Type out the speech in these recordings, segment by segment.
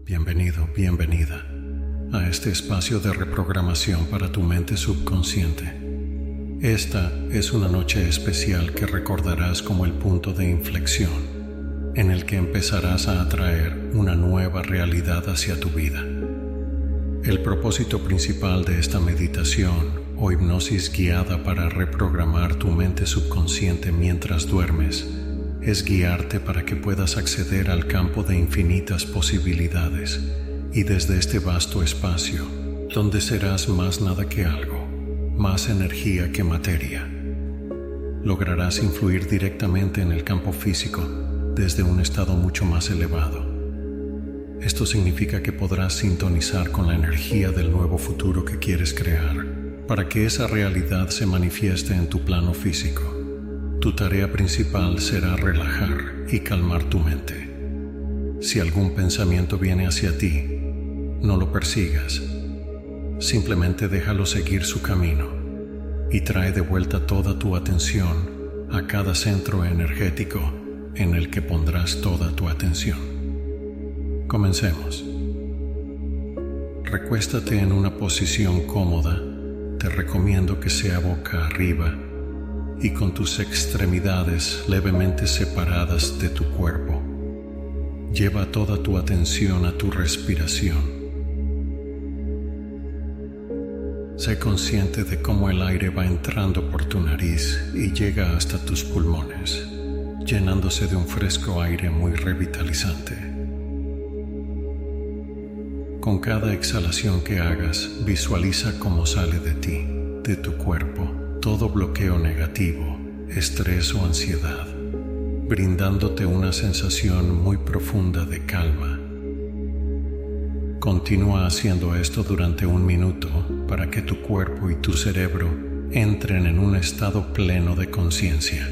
Bienvenido, bienvenida a este espacio de reprogramación para tu mente subconsciente. Esta es una noche especial que recordarás como el punto de inflexión en el que empezarás a atraer una nueva realidad hacia tu vida. El propósito principal de esta meditación o hipnosis guiada para reprogramar tu mente subconsciente mientras duermes es guiarte para que puedas acceder al campo de infinitas posibilidades y desde este vasto espacio, donde serás más nada que algo, más energía que materia, lograrás influir directamente en el campo físico desde un estado mucho más elevado. Esto significa que podrás sintonizar con la energía del nuevo futuro que quieres crear para que esa realidad se manifieste en tu plano físico. Tu tarea principal será relajar y calmar tu mente. Si algún pensamiento viene hacia ti, no lo persigas. Simplemente déjalo seguir su camino y trae de vuelta toda tu atención a cada centro energético en el que pondrás toda tu atención. Comencemos. Recuéstate en una posición cómoda. Te recomiendo que sea boca arriba y con tus extremidades levemente separadas de tu cuerpo. Lleva toda tu atención a tu respiración. Sé consciente de cómo el aire va entrando por tu nariz y llega hasta tus pulmones, llenándose de un fresco aire muy revitalizante. Con cada exhalación que hagas, visualiza cómo sale de ti, de tu cuerpo, todo bloqueo negativo, estrés o ansiedad, brindándote una sensación muy profunda de calma. Continúa haciendo esto durante 1 minuto para que tu cuerpo y tu cerebro entren en un estado pleno de conciencia.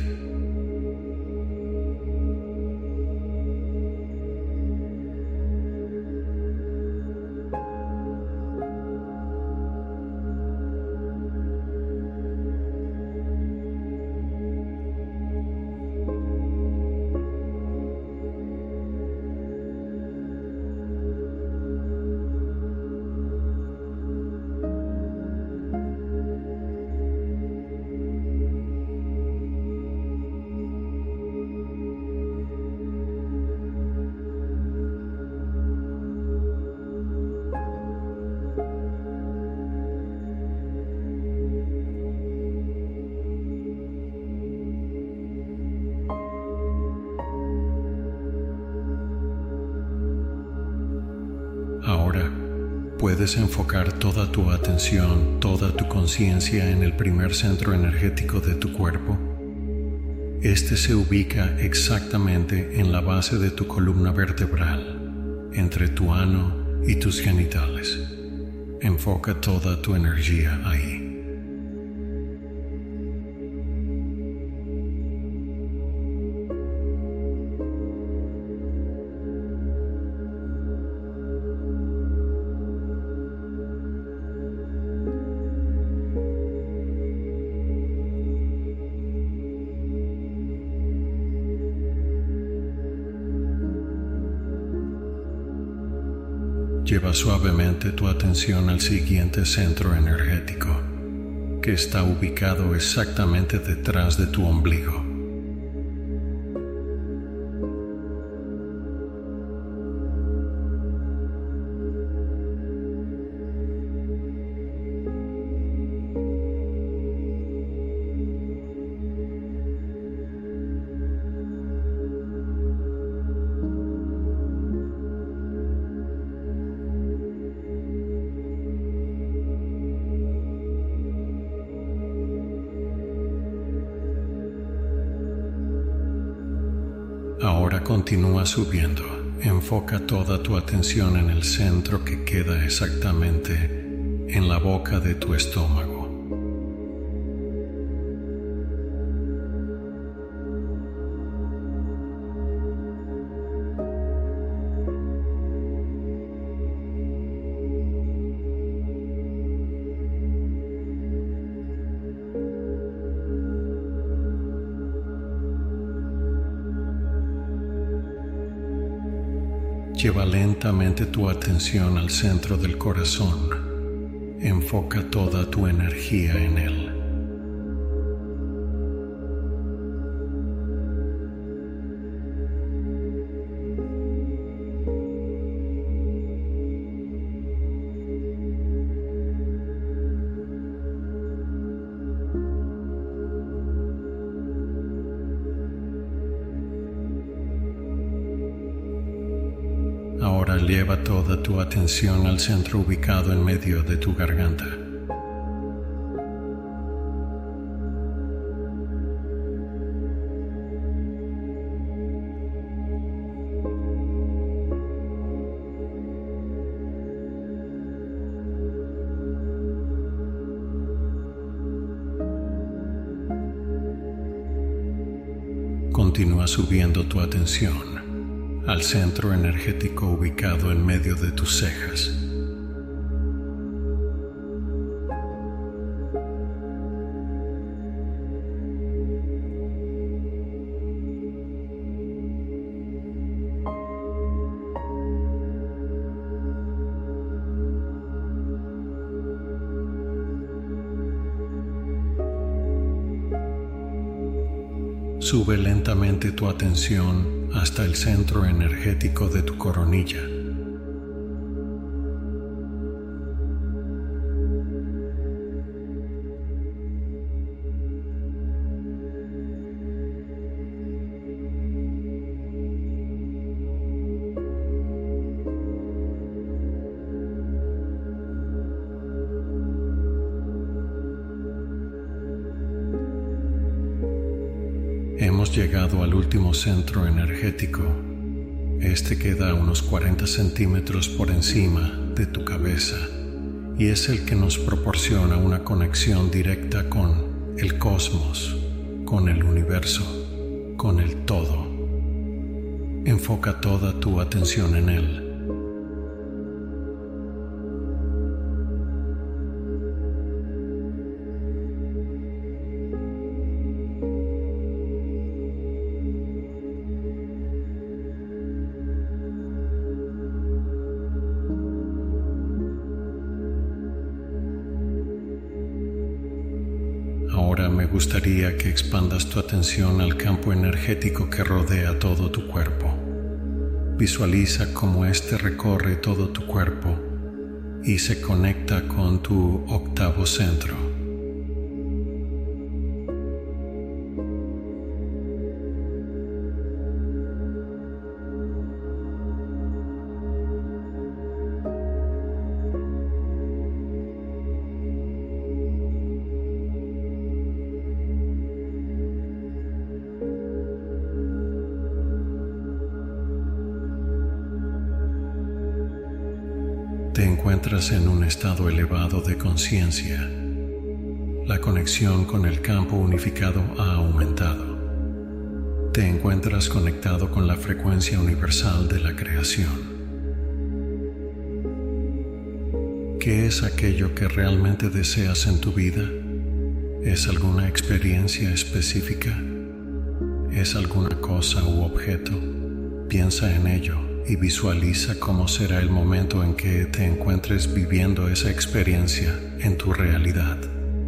Ahora puedes enfocar toda tu atención, toda tu conciencia en el primer centro energético de tu cuerpo. Este se ubica exactamente en la base de tu columna vertebral, entre tu ano y tus genitales. Enfoca toda tu energía ahí. Lleva suavemente tu atención al siguiente centro energético, que está ubicado exactamente detrás de tu ombligo. Ahora continúa subiendo. Enfoca toda tu atención en el centro que queda exactamente en la boca de tu estómago. Lleva lentamente tu atención al centro del corazón. Enfoca toda tu energía en él. Ahora lleva toda tu atención al centro ubicado en medio de tu garganta. Continúa subiendo tu atención al centro energético ubicado en medio de tus cejas. Sube lentamente tu atención hasta el centro energético de tu coronilla. Hemos llegado al último centro energético. Este queda a unos 40 centímetros por encima de tu cabeza y es el que nos proporciona una conexión directa con el cosmos, con el universo, con el todo. Enfoca toda tu atención en él. Ahora me gustaría que expandas tu atención al campo energético que rodea todo tu cuerpo. Visualiza cómo este recorre todo tu cuerpo y se conecta con tu octavo centro. Te encuentras en un estado elevado de conciencia. La conexión con el campo unificado ha aumentado. Te encuentras conectado con la frecuencia universal de la creación. ¿Qué es aquello que realmente deseas en tu vida? ¿Es alguna experiencia específica? ¿Es alguna cosa u objeto? Piensa en ello y visualiza cómo será el momento en que te encuentres viviendo esa experiencia en tu realidad.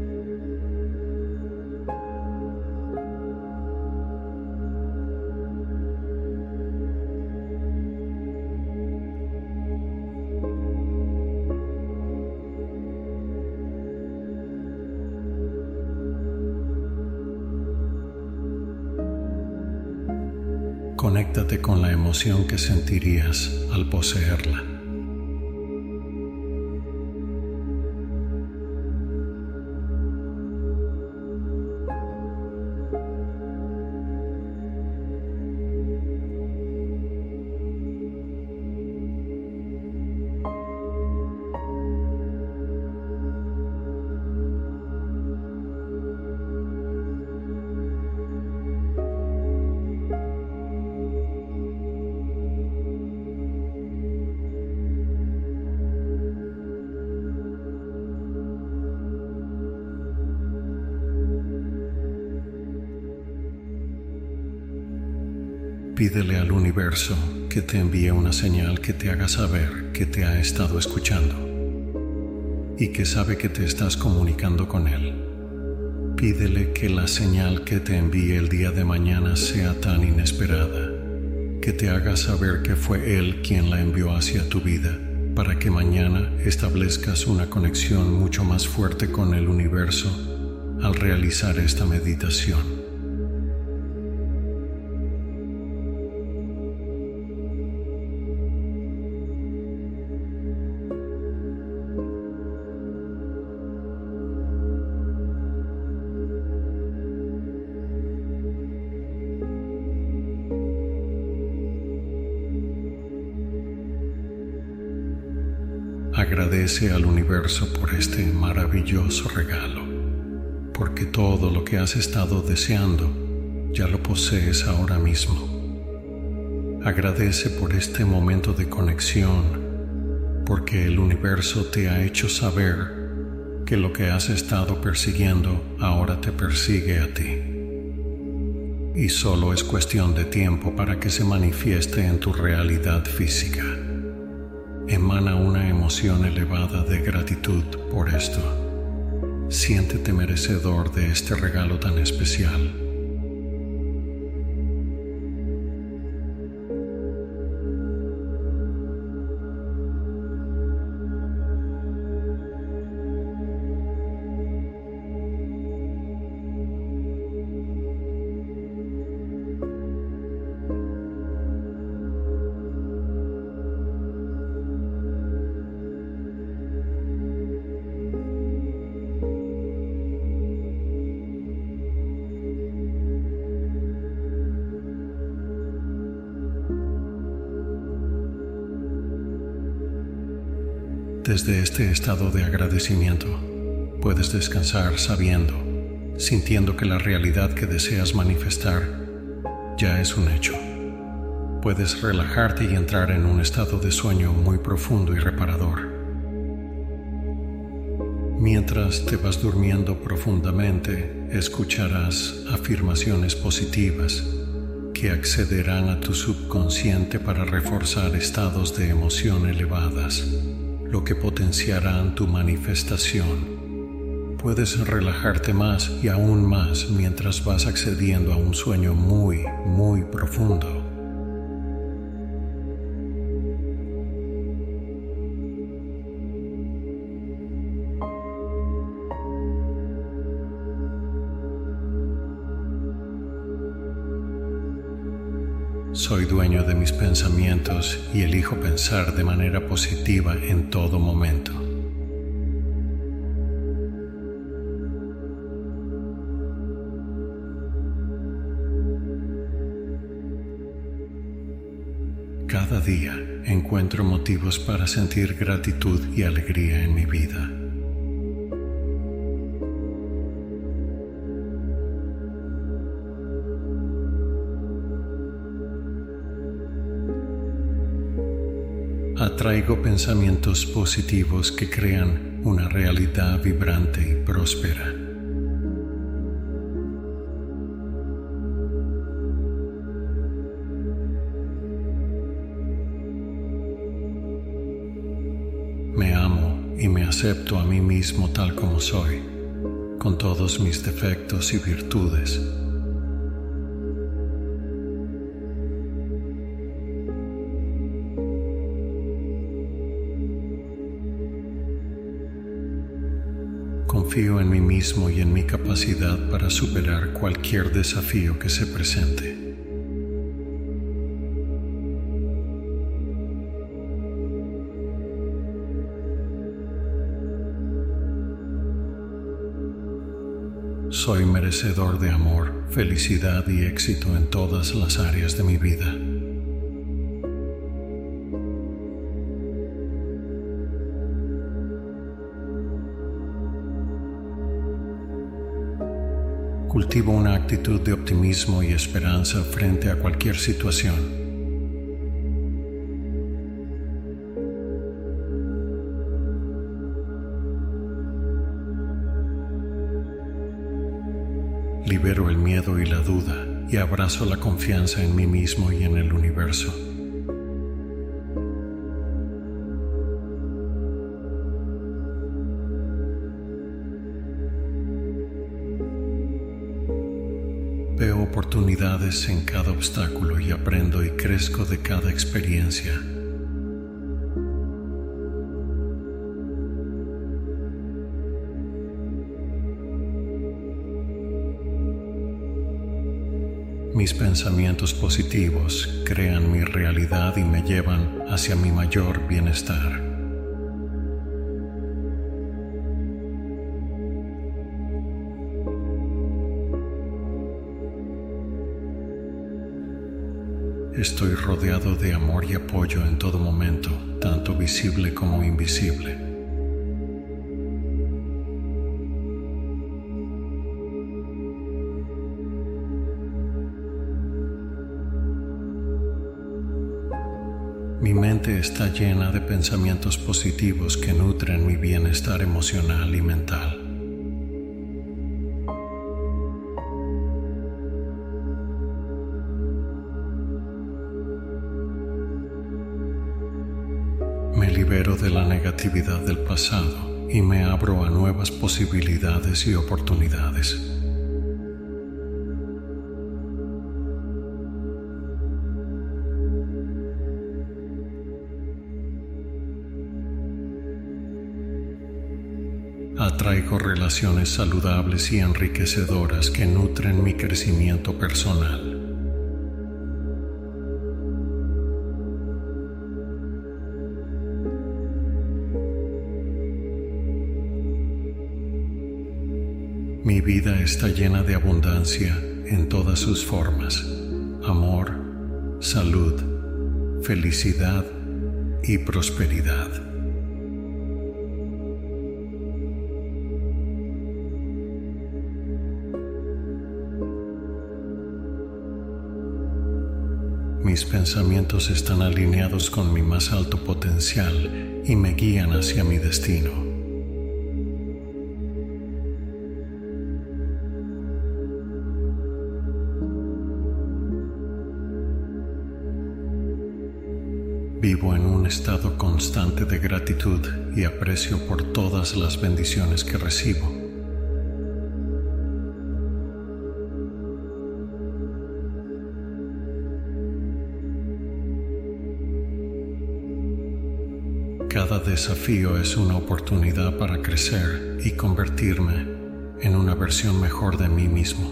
Conéctate con la emoción que sentirías al poseerla. Pídele al universo que te envíe una señal que te haga saber que te ha estado escuchando y que sabe que te estás comunicando con él. Pídele que la señal que te envíe el día de mañana sea tan inesperada, que te haga saber que fue él quien la envió hacia tu vida, para que mañana establezcas una conexión mucho más fuerte con el universo al realizar esta meditación. Agradece al universo por este maravilloso regalo, porque todo lo que has estado deseando ya lo posees ahora mismo. Agradece por este momento de conexión, porque el universo te ha hecho saber que lo que has estado persiguiendo ahora te persigue a ti. Y solo es cuestión de tiempo para que se manifieste en tu realidad física. Emana una emoción elevada de gratitud por esto. Siéntete merecedor de este regalo tan especial. Desde este estado de agradecimiento, puedes descansar sabiendo, sintiendo que la realidad que deseas manifestar ya es un hecho. Puedes relajarte y entrar en un estado de sueño muy profundo y reparador. Mientras te vas durmiendo profundamente, escucharás afirmaciones positivas que accederán a tu subconsciente para reforzar estados de emoción elevadas, lo que potenciarán tu manifestación. Puedes relajarte más y aún más mientras vas accediendo a un sueño muy, muy profundo. Soy dueño de mis pensamientos y elijo pensar de manera positiva en todo momento. Cada día encuentro motivos para sentir gratitud y alegría en mi vida. Atraigo pensamientos positivos que crean una realidad vibrante y próspera. Me amo y me acepto a mí mismo tal como soy, con todos mis defectos y virtudes. Confío en mí mismo y en mi capacidad para superar cualquier desafío que se presente. Soy merecedor de amor, felicidad y éxito en todas las áreas de mi vida. Cultivo una actitud de optimismo y esperanza frente a cualquier situación. Libero el miedo y la duda y abrazo la confianza en mí mismo y en el universo. Veo oportunidades en cada obstáculo y aprendo y crezco de cada experiencia. Mis pensamientos positivos crean mi realidad y me llevan hacia mi mayor bienestar. Estoy rodeado de amor y apoyo en todo momento, tanto visible como invisible. Mi mente está llena de pensamientos positivos que nutren mi bienestar emocional y mental. Me libero de la negatividad del pasado y me abro a nuevas posibilidades y oportunidades. Atraigo relaciones saludables y enriquecedoras que nutren mi crecimiento personal. Mi vida está llena de abundancia en todas sus formas: amor, salud, felicidad y prosperidad. Mis pensamientos están alineados con mi más alto potencial y me guían hacia mi destino. Vivo en un estado constante de gratitud y aprecio por todas las bendiciones que recibo. Cada desafío es una oportunidad para crecer y convertirme en una versión mejor de mí mismo.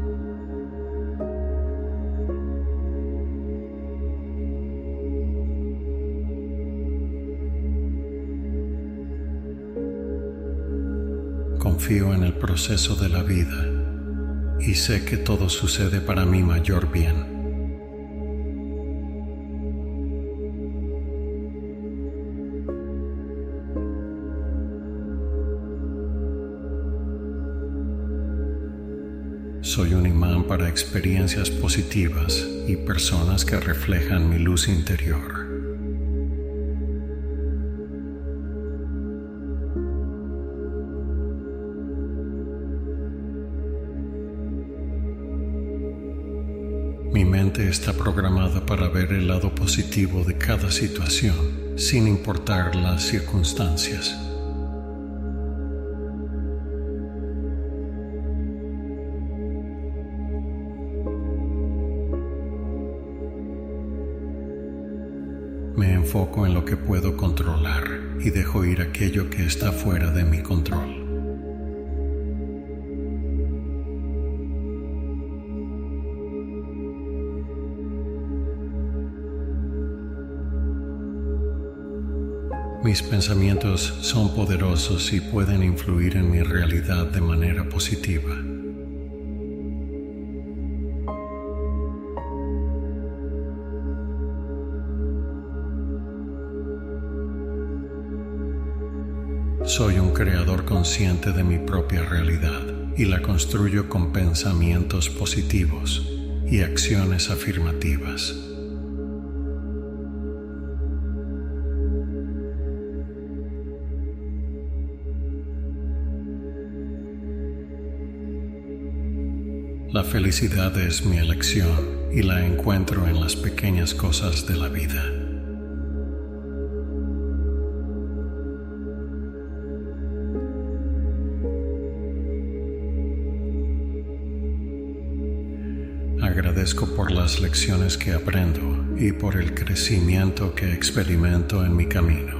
Confío en el proceso de la vida y sé que todo sucede para mi mayor bien. Soy un imán para experiencias positivas y personas que reflejan mi luz interior. Mi mente está programada para ver el lado positivo de cada situación, sin importar las circunstancias. Me enfoco en lo que puedo controlar y dejo ir aquello que está fuera de mi control. Mis pensamientos son poderosos y pueden influir en mi realidad de manera positiva. Soy un creador consciente de mi propia realidad y la construyo con pensamientos positivos y acciones afirmativas. La felicidad es mi elección y la encuentro en las pequeñas cosas de la vida. Agradezco por las lecciones que aprendo y por el crecimiento que experimento en mi camino.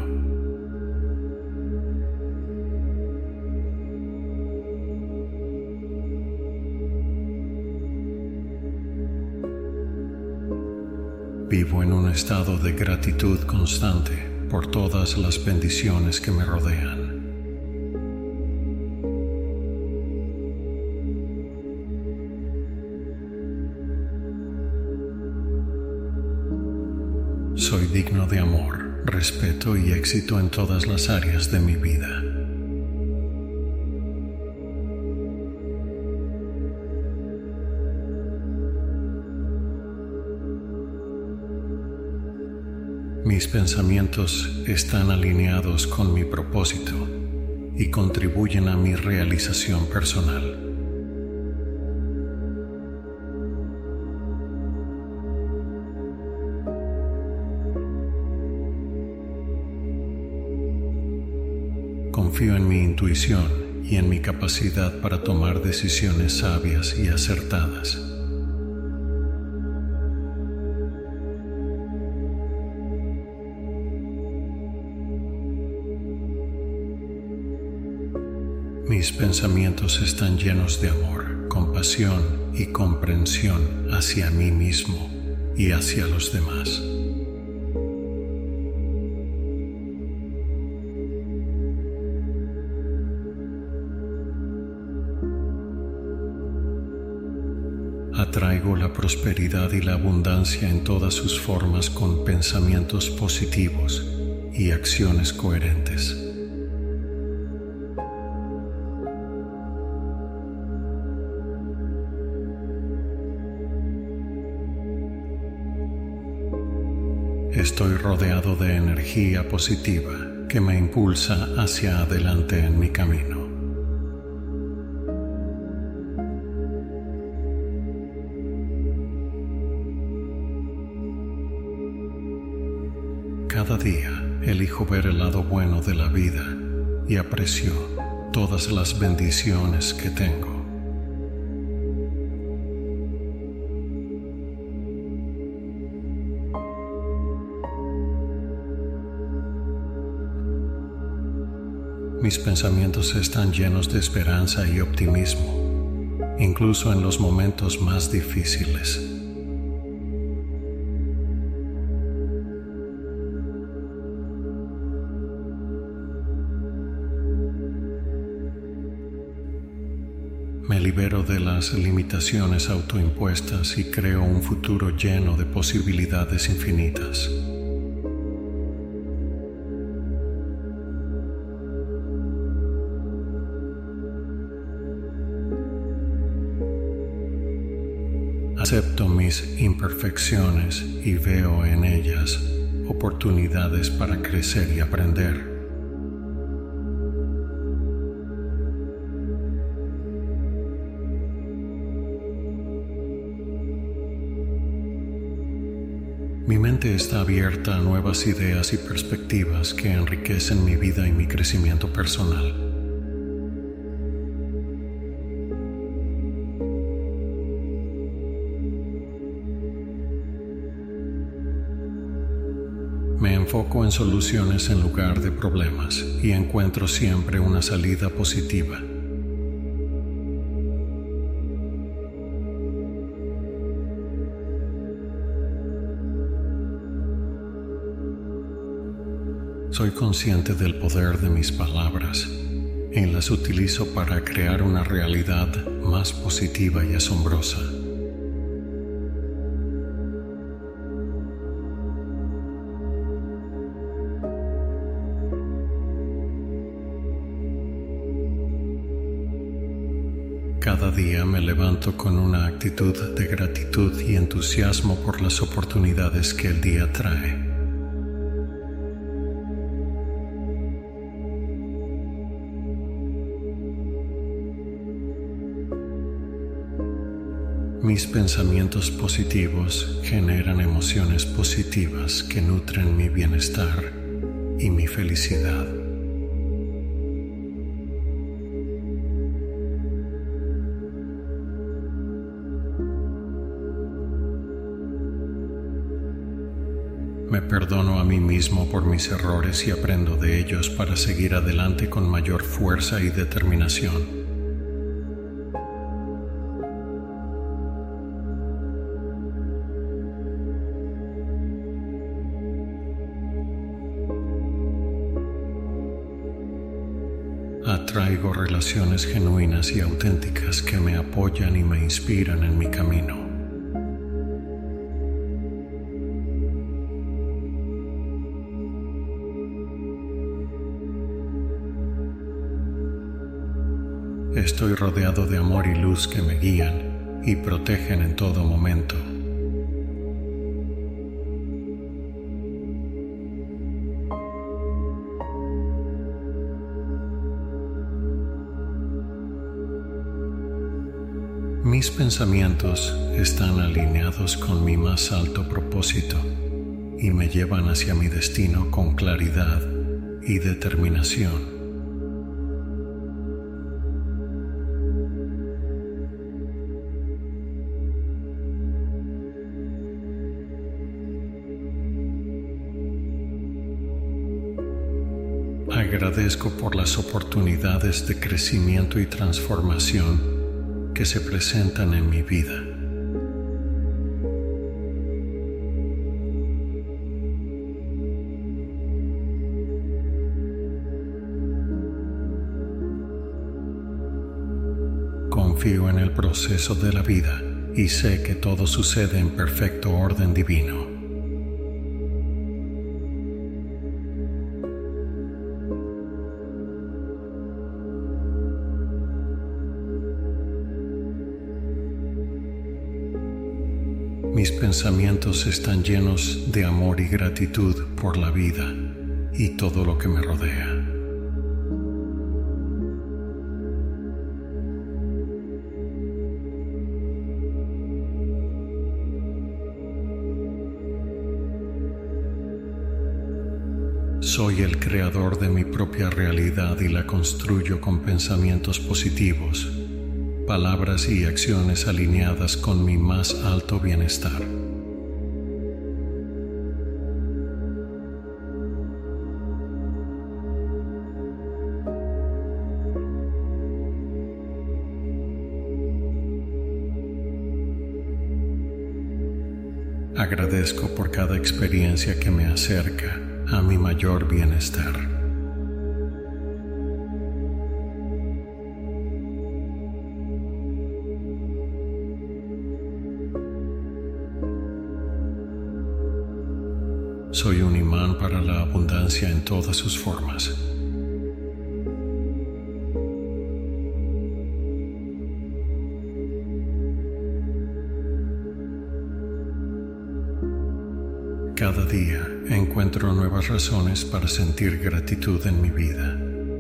Vivo en un estado de gratitud constante por todas las bendiciones que me rodean. Soy digno de amor, respeto y éxito en todas las áreas de mi vida. Mis pensamientos están alineados con mi propósito y contribuyen a mi realización personal. Confío en mi intuición y en mi capacidad para tomar decisiones sabias y acertadas. Mis pensamientos están llenos de amor, compasión y comprensión hacia mí mismo y hacia los demás. Atraigo la prosperidad y la abundancia en todas sus formas con pensamientos positivos y acciones coherentes. Estoy rodeado de energía positiva que me impulsa hacia adelante en mi camino. Cada día elijo ver el lado bueno de la vida y aprecio todas las bendiciones que tengo. Mis pensamientos están llenos de esperanza y optimismo, incluso en los momentos más difíciles. Me libero de las limitaciones autoimpuestas y creo un futuro lleno de posibilidades infinitas. Acepto mis imperfecciones y veo en ellas oportunidades para crecer y aprender. Mi mente está abierta a nuevas ideas y perspectivas que enriquecen mi vida y mi crecimiento personal. Me enfoco en soluciones en lugar de problemas y encuentro siempre una salida positiva. Soy consciente del poder de mis palabras y las utilizo para crear una realidad más positiva y asombrosa. Cada día me levanto con una actitud de gratitud y entusiasmo por las oportunidades que el día trae. Mis pensamientos positivos generan emociones positivas que nutren mi bienestar y mi felicidad. Me perdono a mí mismo por mis errores y aprendo de ellos para seguir adelante con mayor fuerza y determinación. Atraigo relaciones genuinas y auténticas que me apoyan y me inspiran en mi camino. Estoy rodeado de amor y luz que me guían y protegen en todo momento. Mis pensamientos están alineados con mi más alto propósito y me llevan hacia mi destino con claridad y determinación. Agradezco por las oportunidades de crecimiento y transformación que se presentan en mi vida. Confío en el proceso de la vida y sé que todo sucede en perfecto orden divino. Mis pensamientos están llenos de amor y gratitud por la vida y todo lo que me rodea. Soy el creador de mi propia realidad y la construyo con pensamientos positivos, palabras y acciones alineadas con mi más alto bienestar. Agradezco por cada experiencia que me acerca a mi mayor bienestar. Soy un imán para la abundancia en todas sus formas. Cada día encuentro nuevas razones para sentir gratitud en mi vida.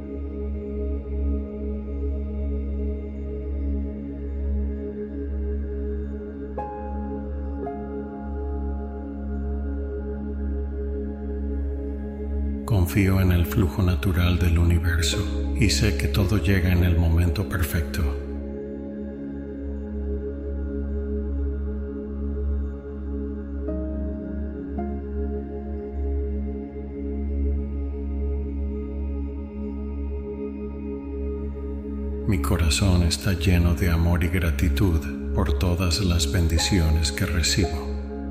Confío en el flujo natural del universo y sé que todo llega en el momento perfecto. Mi corazón está lleno de amor y gratitud por todas las bendiciones que recibo.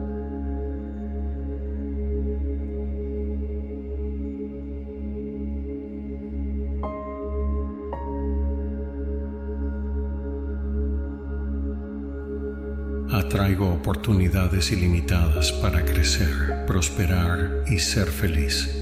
Atraigo oportunidades ilimitadas para crecer, prosperar y ser feliz.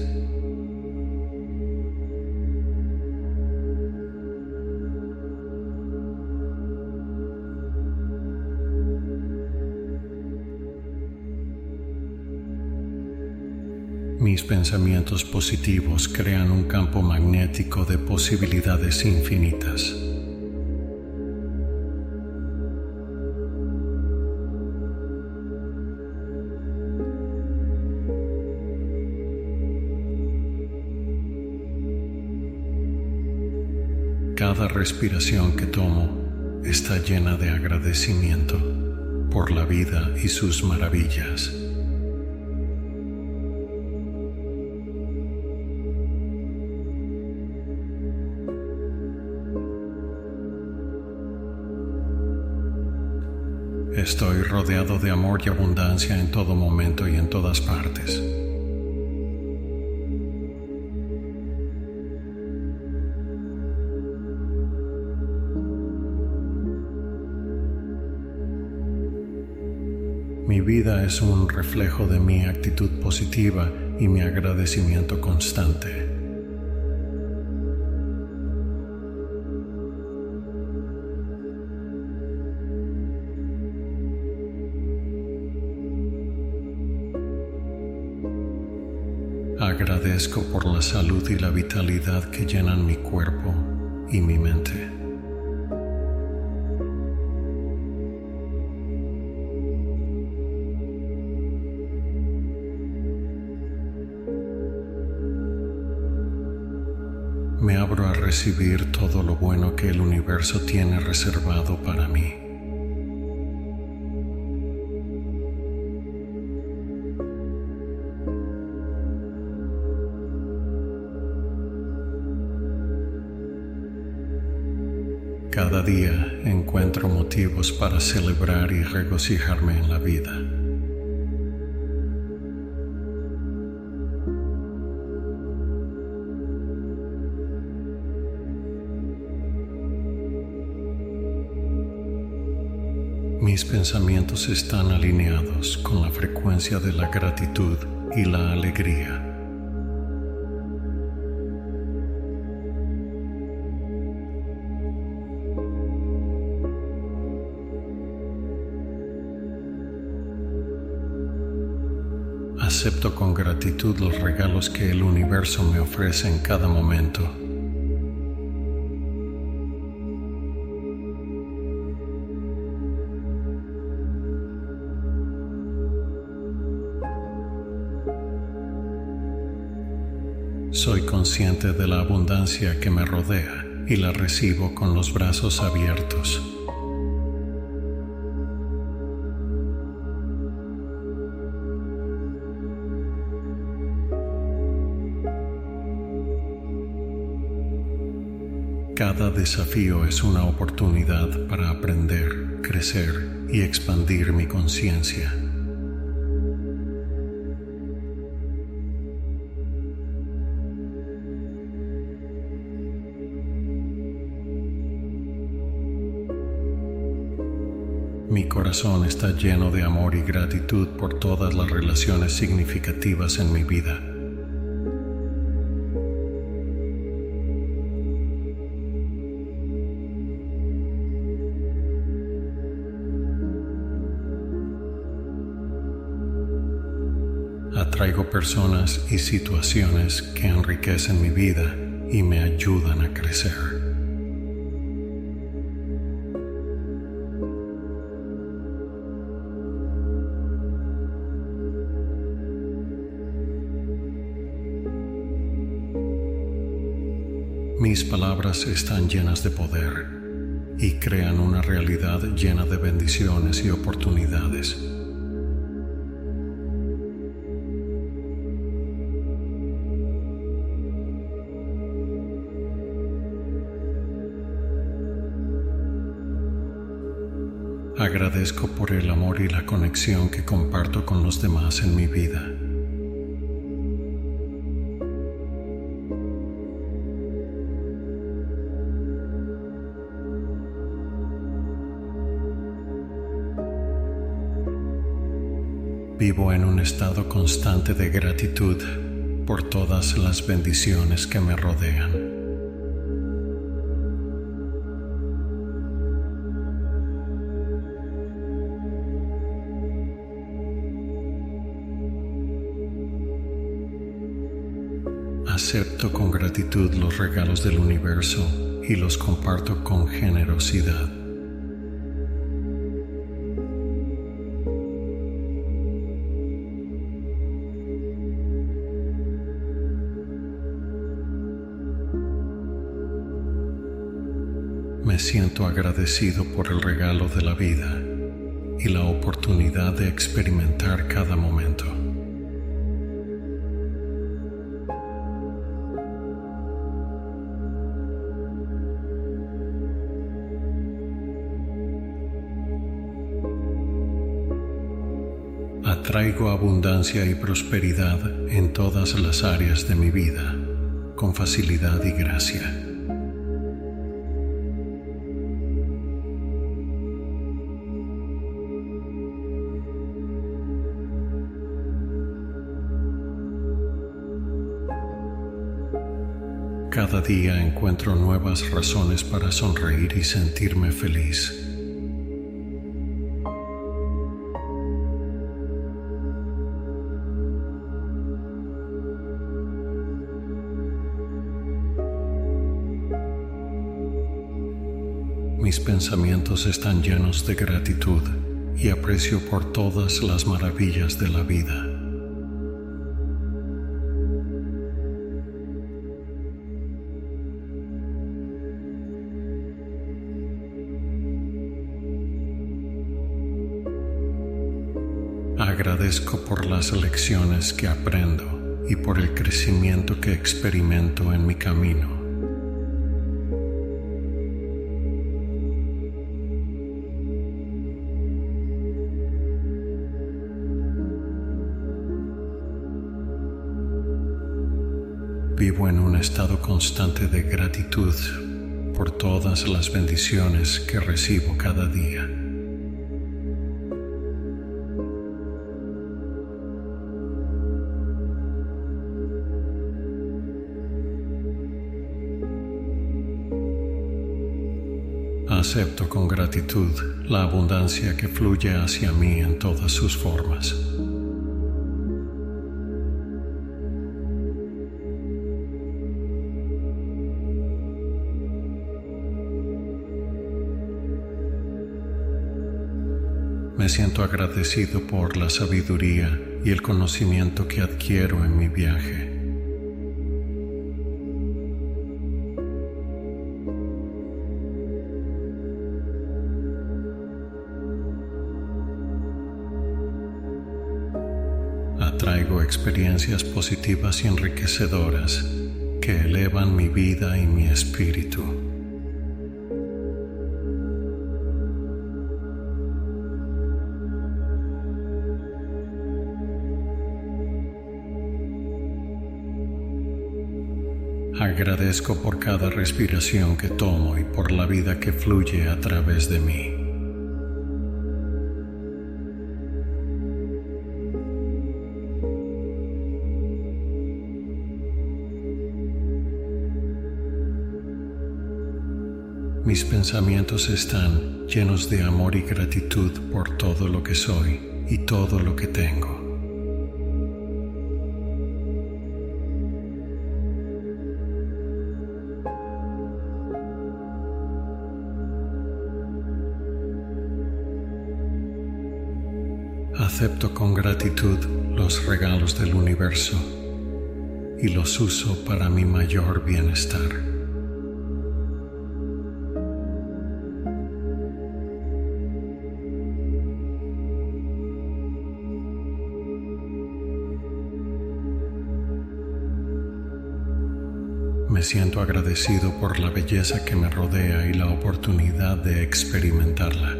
Mis pensamientos positivos crean un campo magnético de posibilidades infinitas. Cada respiración que tomo está llena de agradecimiento por la vida y sus maravillas. Estoy rodeado de amor y abundancia en todo momento y en todas partes. Mi vida es un reflejo de mi actitud positiva y mi agradecimiento constante. Agradezco por la salud y la vitalidad que llenan mi cuerpo y mi mente. Me abro a recibir todo lo bueno que el universo tiene reservado para mí. Cada día encuentro motivos para celebrar y regocijarme en la vida. Mis pensamientos están alineados con la frecuencia de la gratitud y la alegría. Acepto con gratitud los regalos que el universo me ofrece en cada momento. Soy consciente de la abundancia que me rodea y la recibo con los brazos abiertos. Cada desafío es una oportunidad para aprender, crecer y expandir mi conciencia. Mi corazón está lleno de amor y gratitud por todas las relaciones significativas en mi vida. Atraigo personas y situaciones que enriquecen mi vida y me ayudan a crecer. Mis palabras están llenas de poder y crean una realidad llena de bendiciones y oportunidades. Agradezco por el amor y la conexión que comparto con los demás en mi vida. Vivo en un estado constante de gratitud por todas las bendiciones que me rodean. Acepto con gratitud los regalos del universo y los comparto con generosidad. Me siento agradecido por el regalo de la vida y la oportunidad de experimentar cada momento. Atraigo abundancia y prosperidad en todas las áreas de mi vida, con facilidad y gracia. Cada día encuentro nuevas razones para sonreír y sentirme feliz. Mis pensamientos están llenos de gratitud y aprecio por todas las maravillas de la vida. Agradezco por las lecciones que aprendo y por el crecimiento que experimento en mi camino. Vivo en un estado constante de gratitud por todas las bendiciones que recibo cada día. Acepto con gratitud la abundancia que fluye hacia mí en todas sus formas. Me siento agradecido por la sabiduría y el conocimiento que adquiero en mi viaje. Atraigo experiencias positivas y enriquecedoras que elevan mi vida y mi espíritu. Agradezco por cada respiración que tomo y por la vida que fluye a través de mí. Mis pensamientos están llenos de amor y gratitud por todo lo que soy y todo lo que tengo. Acepto con gratitud los regalos del universo y los uso para mi mayor bienestar. Me siento agradecido por la belleza que me rodea y la oportunidad de experimentarla.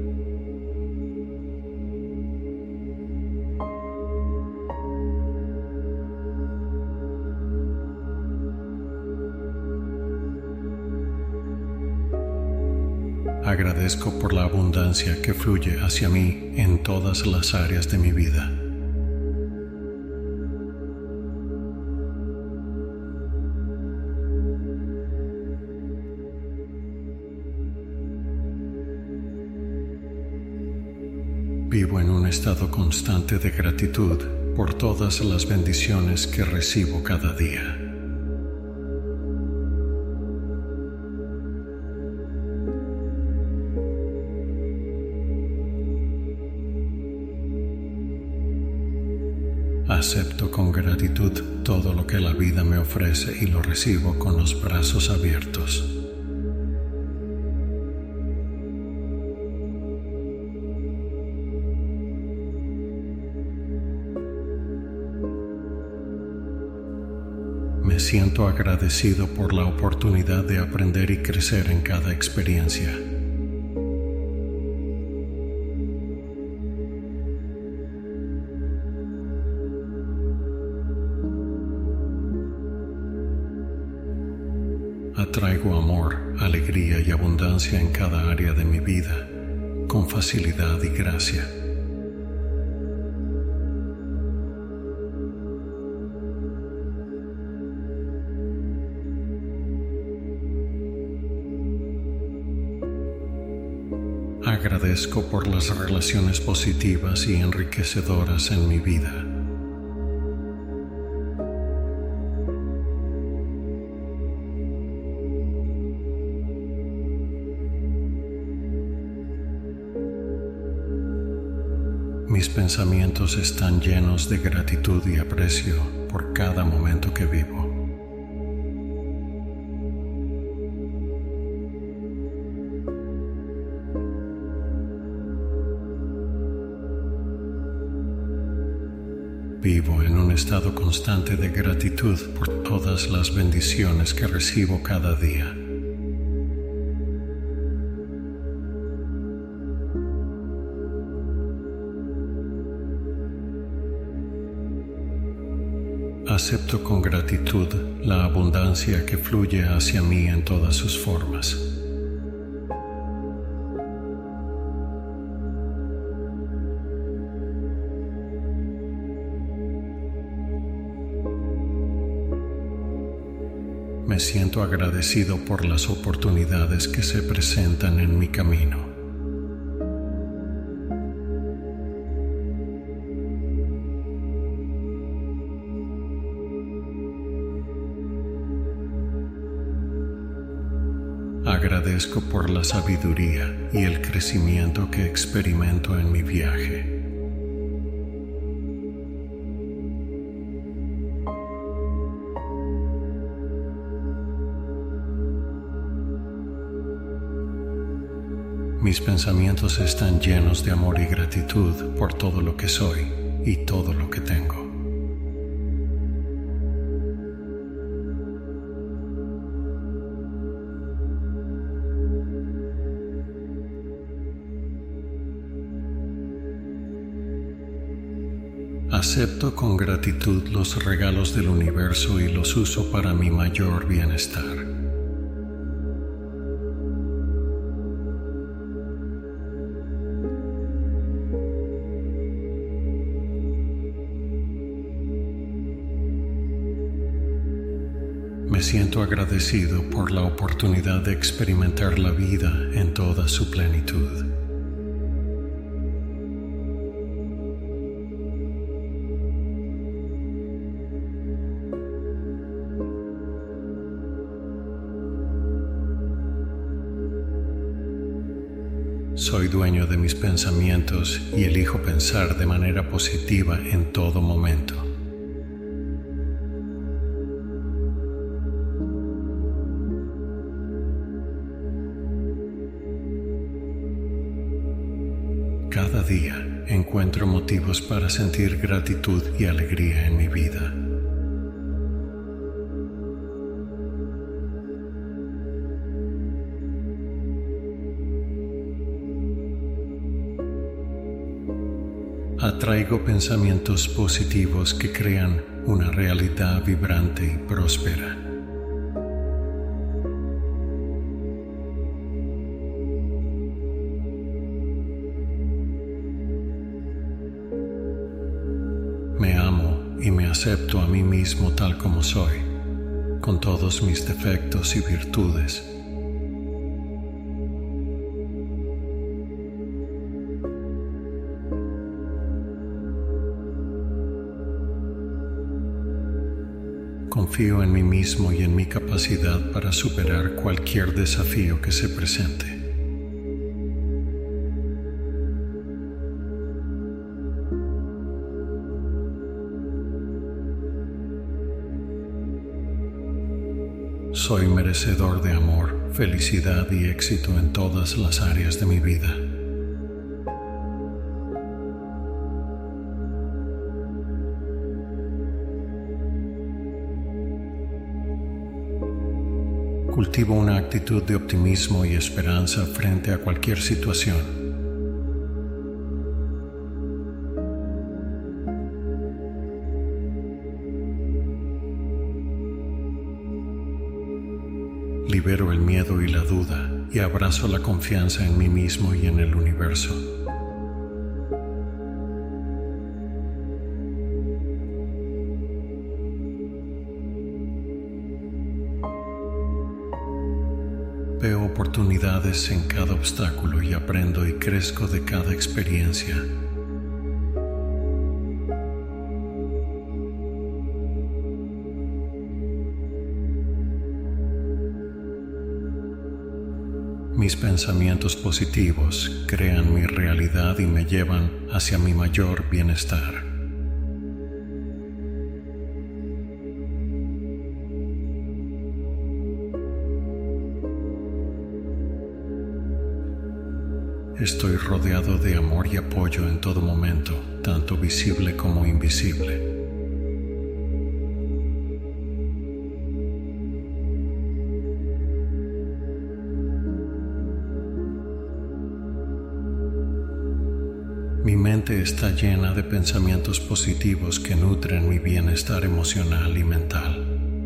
Agradezco por la abundancia que fluye hacia mí en todas las áreas de mi vida. Vivo en un estado constante de gratitud por todas las bendiciones que recibo cada día. Acepto con gratitud todo lo que la vida me ofrece y lo recibo con los brazos abiertos. siento agradecido por la oportunidad de aprender y crecer en cada experiencia. Atraigo amor, alegría y abundancia en cada área de mi vida, con facilidad y gracia. Agradezco por las relaciones positivas y enriquecedoras en mi vida. Mis pensamientos están llenos de gratitud y aprecio por cada momento que vivo. Vivo en un estado constante de gratitud por todas las bendiciones que recibo cada día. Acepto con gratitud la abundancia que fluye hacia mí en todas sus formas. Me siento agradecido por las oportunidades que se presentan en mi camino. Agradezco por la sabiduría y el crecimiento que experimento en mi viaje. Mis pensamientos están llenos de amor y gratitud por todo lo que soy y todo lo que tengo. Acepto con gratitud los regalos del universo y los uso para mi mayor bienestar. Me siento agradecido por la oportunidad de experimentar la vida en toda su plenitud. Soy dueño de mis pensamientos y elijo pensar de manera positiva en todo momento. Cada día encuentro motivos para sentir gratitud y alegría en mi vida. Atraigo pensamientos positivos que crean una realidad vibrante y próspera. Me amo y me acepto a mí mismo tal como soy, con todos mis defectos y virtudes. Confío en mí mismo y en mi capacidad para superar cualquier desafío que se presente. Soy merecedor de amor, felicidad y éxito en todas las áreas de mi vida. Cultivo una actitud de optimismo y esperanza frente a cualquier situación. Libero el miedo y la duda y abrazo la confianza en mí mismo y en el universo. Veo oportunidades en cada obstáculo y aprendo y crezco de cada experiencia. Mis pensamientos positivos crean mi realidad y me llevan hacia mi mayor bienestar. Estoy rodeado de amor y apoyo en todo momento, tanto visible como invisible. Mi mente está llena de pensamientos positivos que nutren mi bienestar emocional y mental.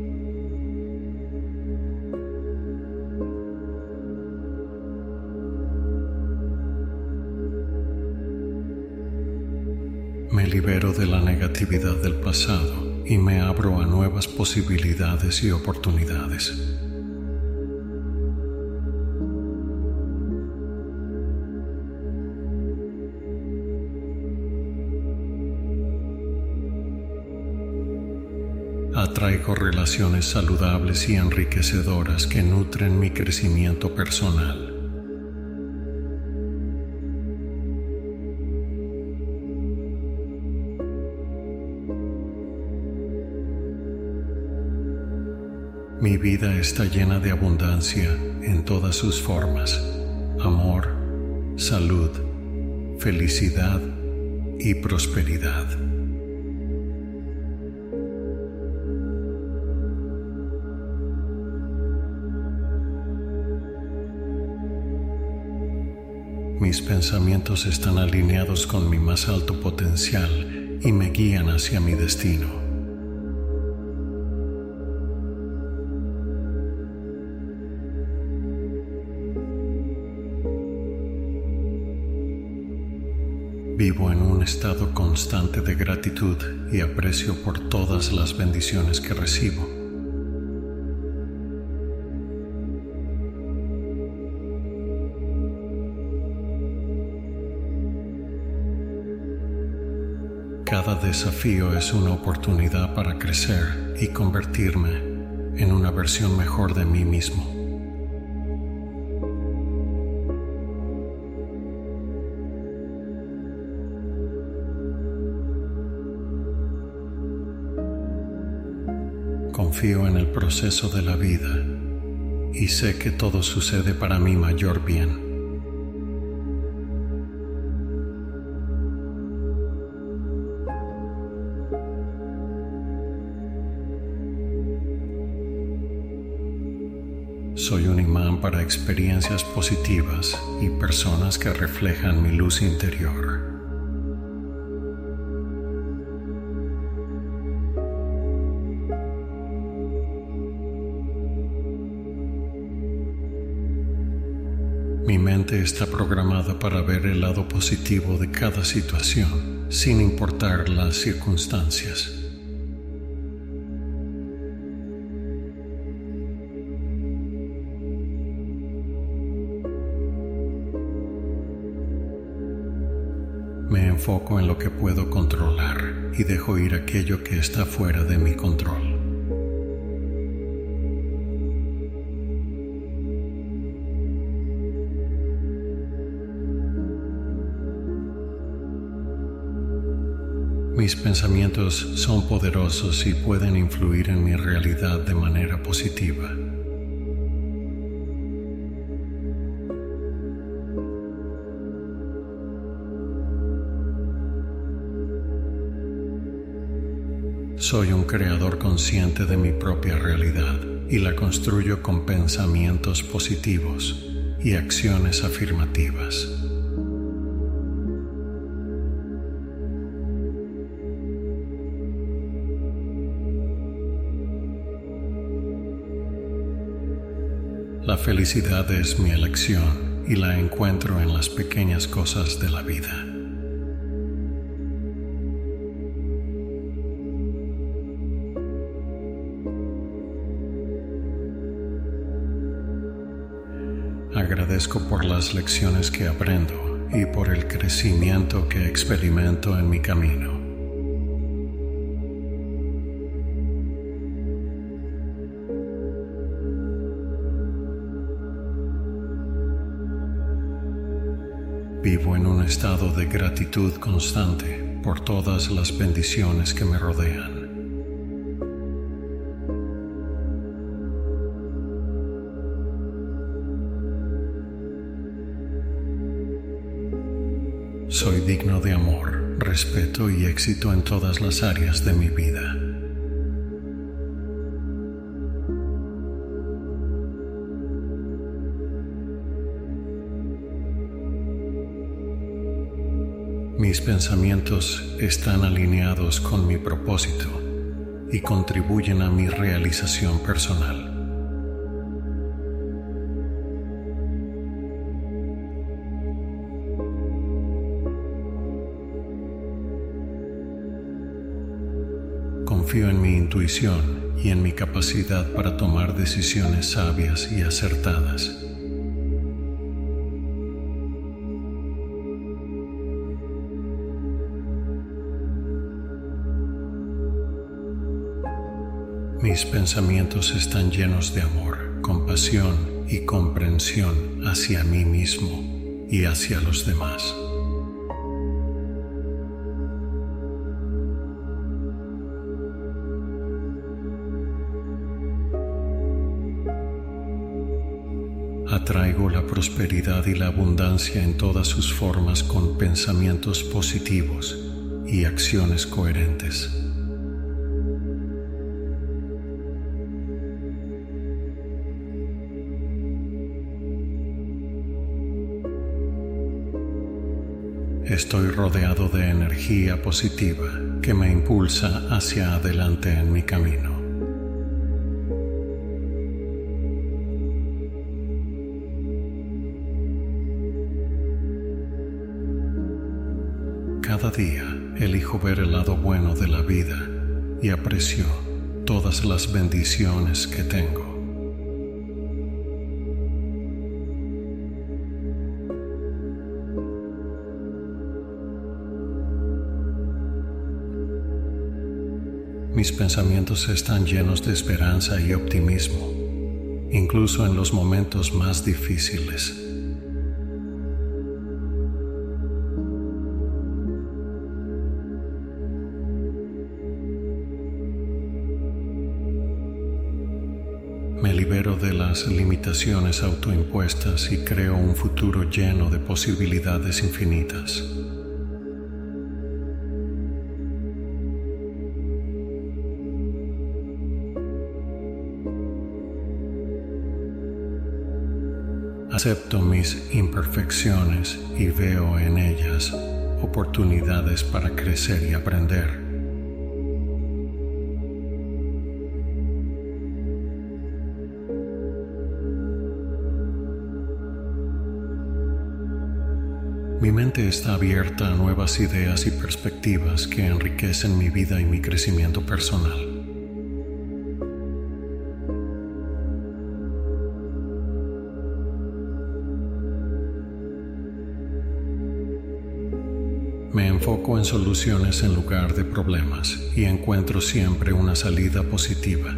Me libero de la negatividad del pasado y me abro a nuevas posibilidades y oportunidades. Atraigo relaciones saludables y enriquecedoras que nutren mi crecimiento personal. Mi vida está llena de abundancia en todas sus formas: amor, salud, felicidad y prosperidad. Mis pensamientos están alineados con mi más alto potencial y me guían hacia mi destino. Vivo en un estado constante de gratitud y aprecio por todas las bendiciones que recibo. Cada desafío es una oportunidad para crecer y convertirme en una versión mejor de mí mismo. Confío en el proceso de la vida y sé que todo sucede para mi mayor bien. Soy un imán para experiencias positivas y personas que reflejan mi luz interior. Mi mente está programada para ver el lado positivo de cada situación, sin importar las circunstancias. Me enfoco en lo que puedo controlar y dejo ir aquello que está fuera de mi control. Mis pensamientos son poderosos y pueden influir en mi realidad de manera positiva. Soy un creador consciente de mi propia realidad y la construyo con pensamientos positivos y acciones afirmativas. La felicidad es mi elección y la encuentro en las pequeñas cosas de la vida. Agradezco por las lecciones que aprendo y por el crecimiento que experimento en mi camino. Vivo en un estado de gratitud constante por todas las bendiciones que me rodean. Soy digno de amor, respeto y éxito en todas las áreas de mi vida. Mis pensamientos están alineados con mi propósito y contribuyen a mi realización personal. Confío en mi intuición y en mi capacidad para tomar decisiones sabias y acertadas. Mis pensamientos están llenos de amor, compasión y comprensión hacia mí mismo y hacia los demás. Atraigo la prosperidad y la abundancia en todas sus formas con pensamientos positivos y acciones coherentes. Estoy rodeado de energía positiva que me impulsa hacia adelante en mi camino. Cada día elijo ver el lado bueno de la vida y aprecio todas las bendiciones que tengo. Mis pensamientos están llenos de esperanza y optimismo, incluso en los momentos más difíciles. Me libero de las limitaciones autoimpuestas y creo un futuro lleno de posibilidades infinitas. Acepto mis imperfecciones y veo en ellas oportunidades para crecer y aprender. Mi mente está abierta a nuevas ideas y perspectivas que enriquecen mi vida y mi crecimiento personal. Me enfoco en soluciones en lugar de problemas y encuentro siempre una salida positiva.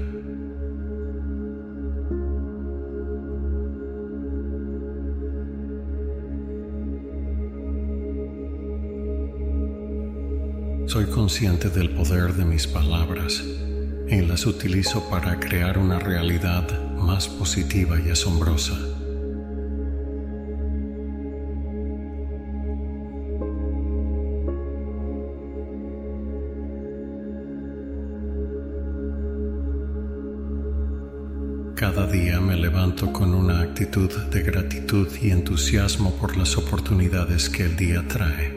Soy consciente del poder de mis palabras y las utilizo para crear una realidad más positiva y asombrosa. Cada día me levanto con una actitud de gratitud y entusiasmo por las oportunidades que el día trae.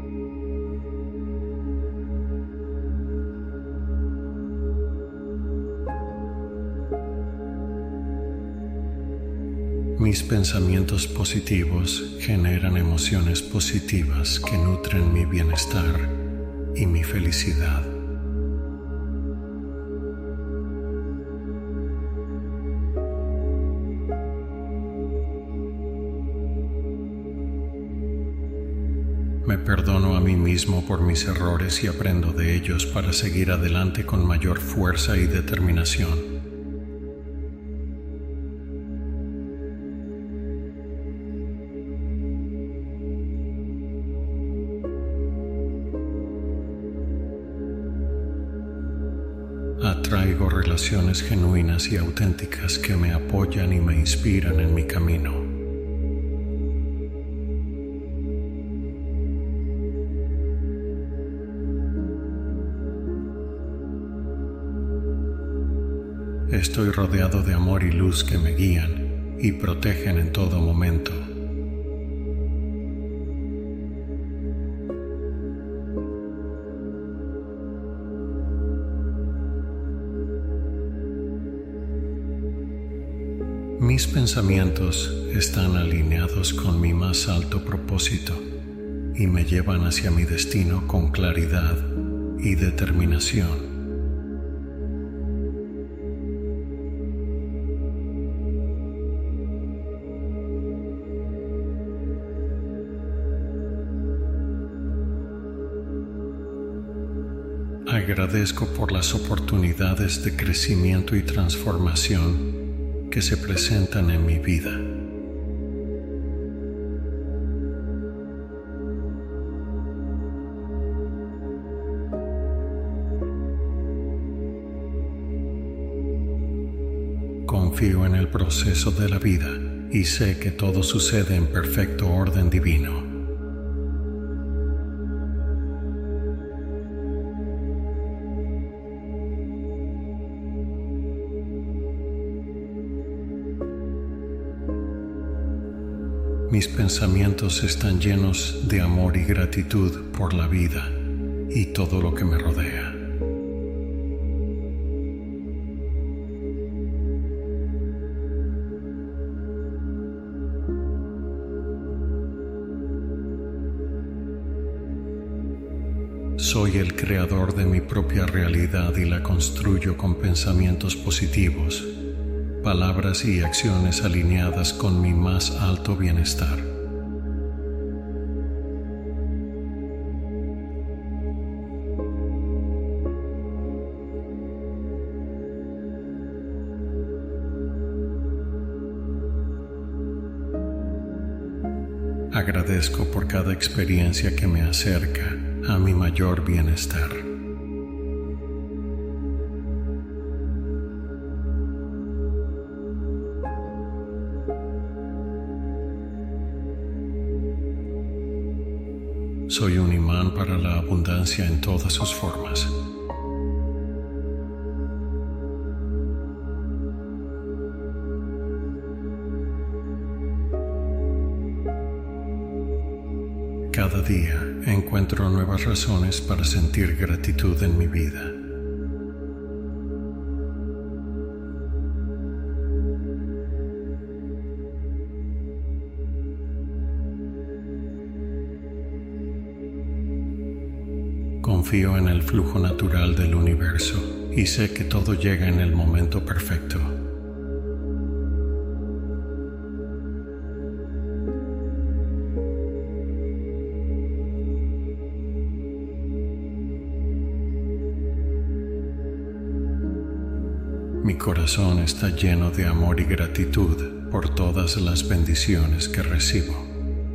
Mis pensamientos positivos generan emociones positivas que nutren mi bienestar y mi felicidad. Me perdono a mí mismo por mis errores y aprendo de ellos para seguir adelante con mayor fuerza y determinación. Atraigo relaciones genuinas y auténticas que me apoyan y me inspiran en mi camino. Estoy rodeado de amor y luz que me guían y protegen en todo momento. Mis pensamientos están alineados con mi más alto propósito y me llevan hacia mi destino con claridad y determinación. Agradezco por las oportunidades de crecimiento y transformación que se presentan en mi vida. Confío en el proceso de la vida y sé que todo sucede en perfecto orden divino. Mis pensamientos están llenos de amor y gratitud por la vida y todo lo que me rodea. Soy el creador de mi propia realidad y la construyo con pensamientos positivos, palabras y acciones alineadas con mi más alto bienestar. Agradezco por cada experiencia que me acerca a mi mayor bienestar. Soy un imán para la abundancia en todas sus formas. Cada día encuentro nuevas razones para sentir gratitud en mi vida. Confío en el flujo natural del universo y sé que todo llega en el momento perfecto. Mi corazón está lleno de amor y gratitud por todas las bendiciones que recibo.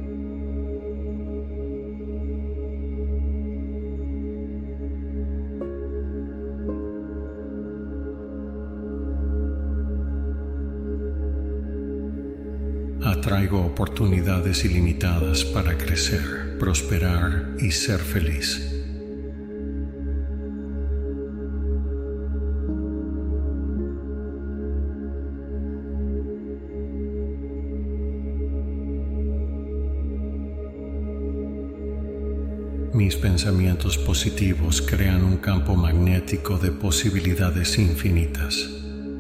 Atraigo oportunidades ilimitadas para crecer, prosperar y ser feliz. Mis pensamientos positivos crean un campo magnético de posibilidades infinitas.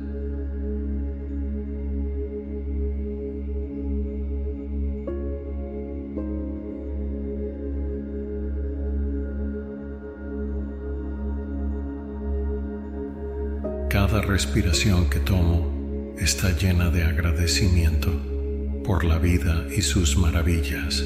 Cada respiración que tomo está llena de agradecimiento por la vida y sus maravillas.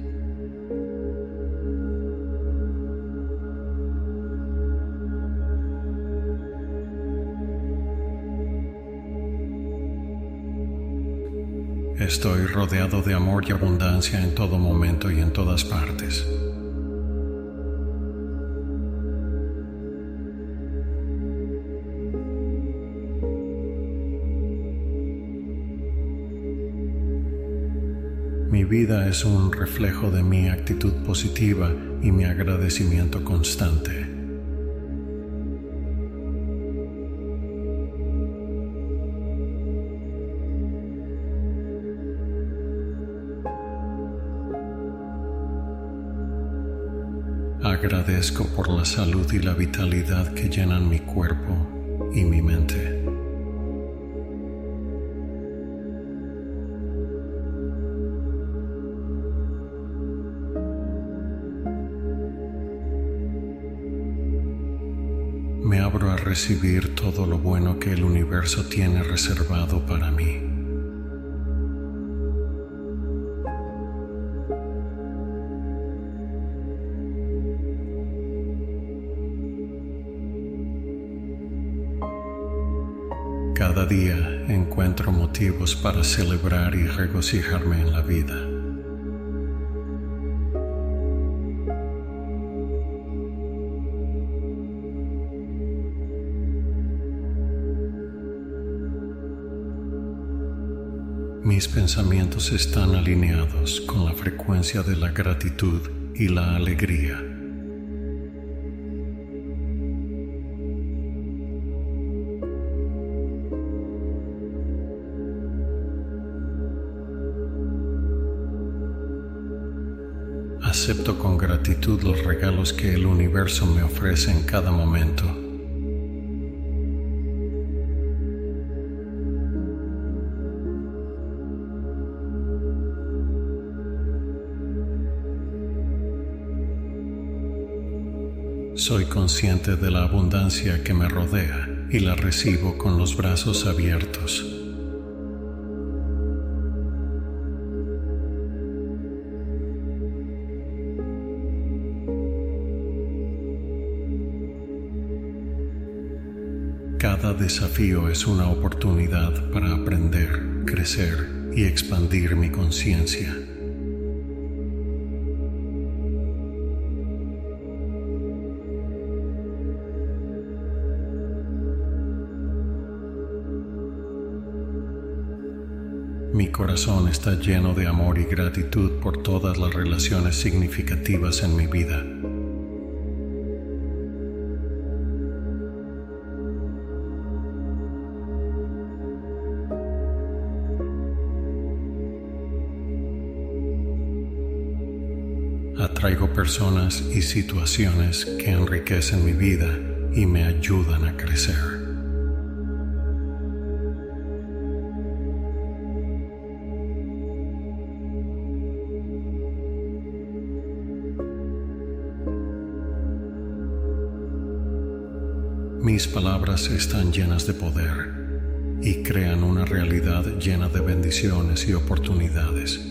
Estoy rodeado de amor y abundancia en todo momento y en todas partes. Mi vida es un reflejo de mi actitud positiva y mi agradecimiento constante. Agradezco por la salud y la vitalidad que llenan mi cuerpo y mi mente. Me abro a recibir todo lo bueno que el universo tiene reservado para mí. Cada día encuentro motivos para celebrar y regocijarme en la vida. Mis pensamientos están alineados con la frecuencia de la gratitud y la alegría. Acepto con gratitud los regalos que el universo me ofrece en cada momento. Soy consciente de la abundancia que me rodea y la recibo con los brazos abiertos. Cada desafío es una oportunidad para aprender, crecer y expandir mi conciencia. Mi corazón está lleno de amor y gratitud por todas las relaciones significativas en mi vida. Atraigo personas y situaciones que enriquecen mi vida y me ayudan a crecer. Mis palabras están llenas de poder y crean una realidad llena de bendiciones y oportunidades.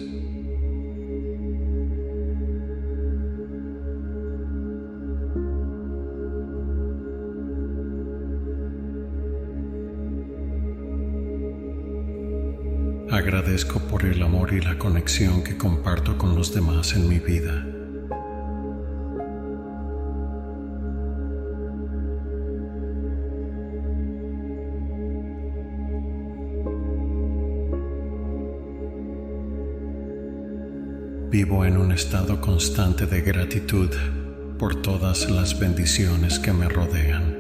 Agradezco por el amor y la conexión que comparto con los demás en mi vida. Vivo en un estado constante de gratitud por todas las bendiciones que me rodean.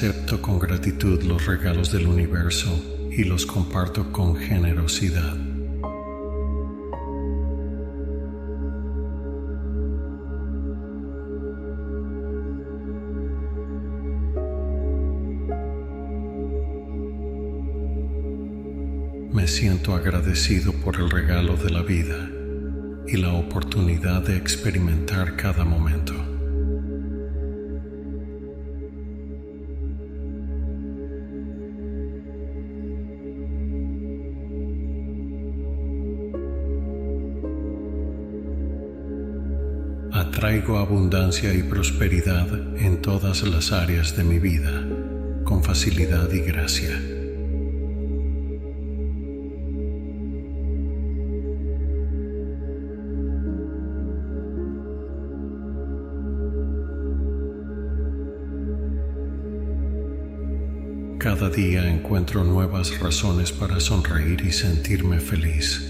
Acepto con gratitud los regalos del universo y los comparto con generosidad. Me siento agradecido por el regalo de la vida y la oportunidad de experimentar cada momento. Atraigo abundancia y prosperidad en todas las áreas de mi vida, con facilidad y gracia. Cada día encuentro nuevas razones para sonreír y sentirme feliz.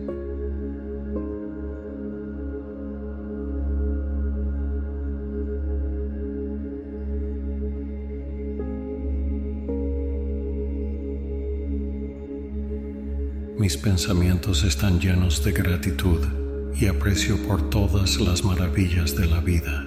Mis pensamientos están llenos de gratitud y aprecio por todas las maravillas de la vida.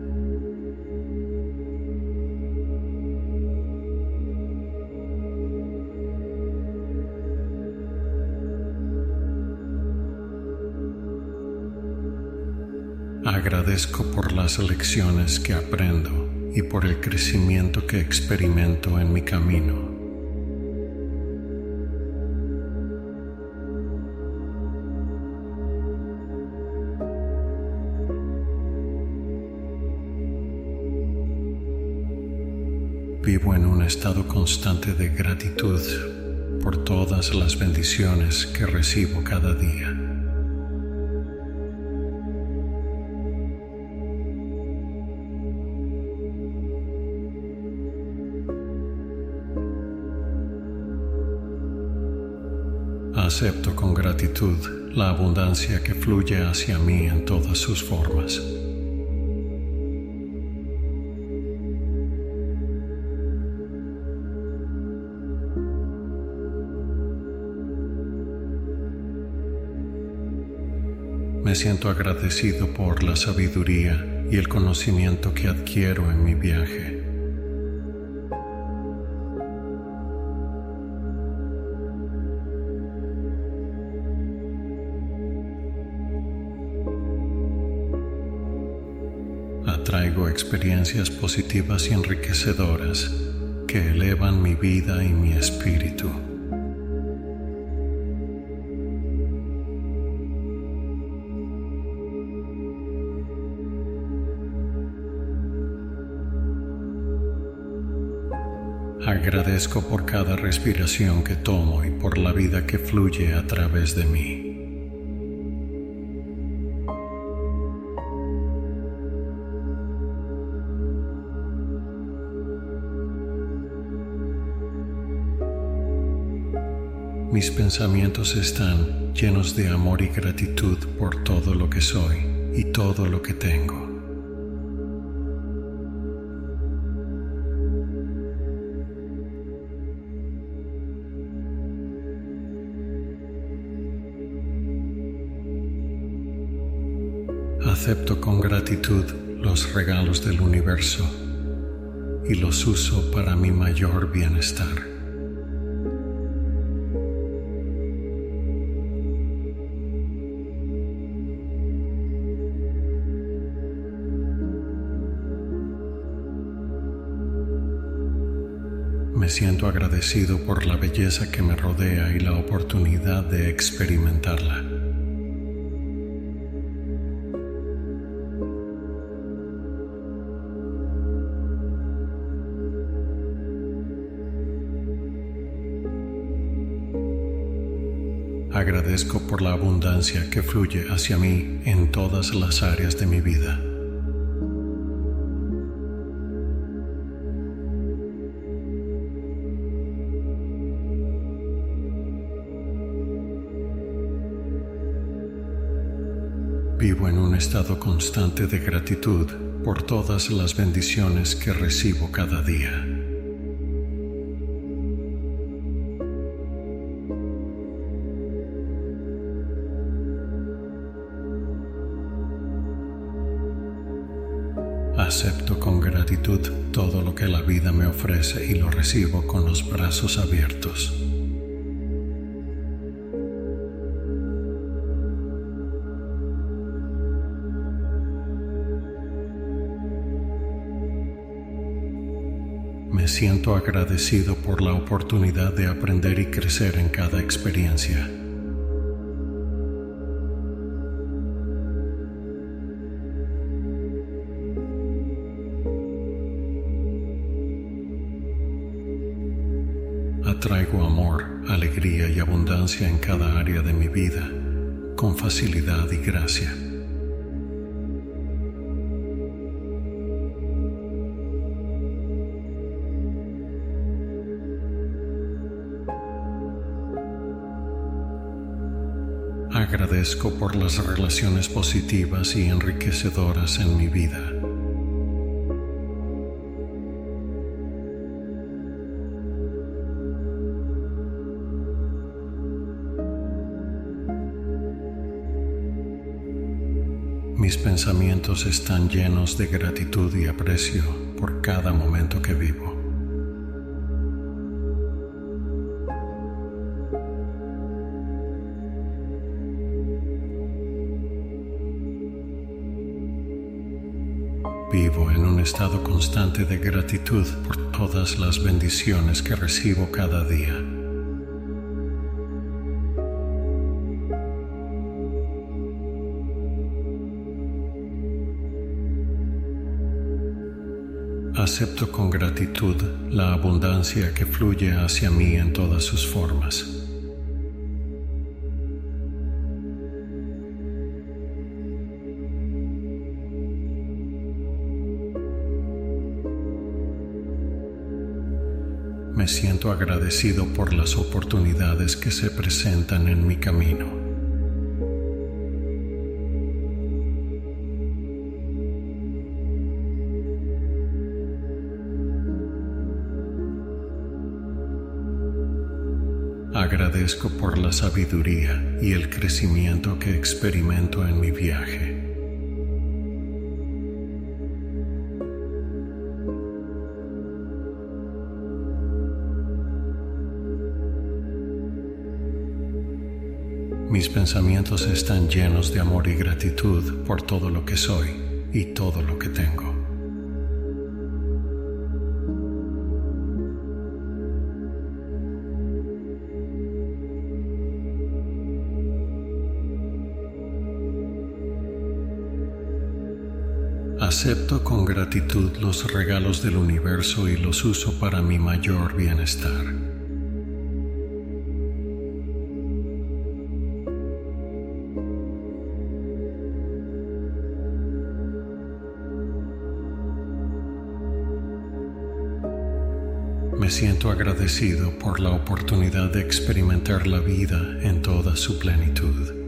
Agradezco por las lecciones que aprendo y por el crecimiento que experimento en mi camino. Vivo en un estado constante de gratitud por todas las bendiciones que recibo cada día. Acepto con gratitud la abundancia que fluye hacia mí en todas sus formas. Me siento agradecido por la sabiduría y el conocimiento que adquiero en mi viaje. Atraigo experiencias positivas y enriquecedoras que elevan mi vida y mi espíritu. Agradezco por cada respiración que tomo y por la vida que fluye a través de mí. Mis pensamientos están llenos de amor y gratitud por todo lo que soy y todo lo que tengo. Acepto con gratitud los regalos del universo y los uso para mi mayor bienestar. Me siento agradecido por la belleza que me rodea y la oportunidad de experimentarla. Agradezco por la abundancia que fluye hacia mí en todas las áreas de mi vida. Vivo en un estado constante de gratitud por todas las bendiciones que recibo cada día. Acepto con gratitud todo lo que la vida me ofrece y lo recibo con los brazos abiertos. Me siento agradecido por la oportunidad de aprender y crecer en cada experiencia. Atraigo amor, alegría y abundancia en cada área de mi vida, con facilidad y gracia. Agradezco por las relaciones positivas y enriquecedoras en mi vida. Mis pensamientos están llenos de gratitud y aprecio por cada momento que vivo. Vivo en un estado constante de gratitud por todas las bendiciones que recibo cada día. Acepto con gratitud la abundancia que fluye hacia mí en todas sus formas. Me siento agradecido por las oportunidades que se presentan en mi camino. Agradezco por la sabiduría y el crecimiento que experimento en mi viaje. Mis pensamientos están llenos de amor y gratitud por todo lo que soy y todo lo que tengo. Acepto con gratitud los regalos del universo y los uso para mi mayor bienestar. Me siento agradecido por la oportunidad de experimentar la vida en toda su plenitud.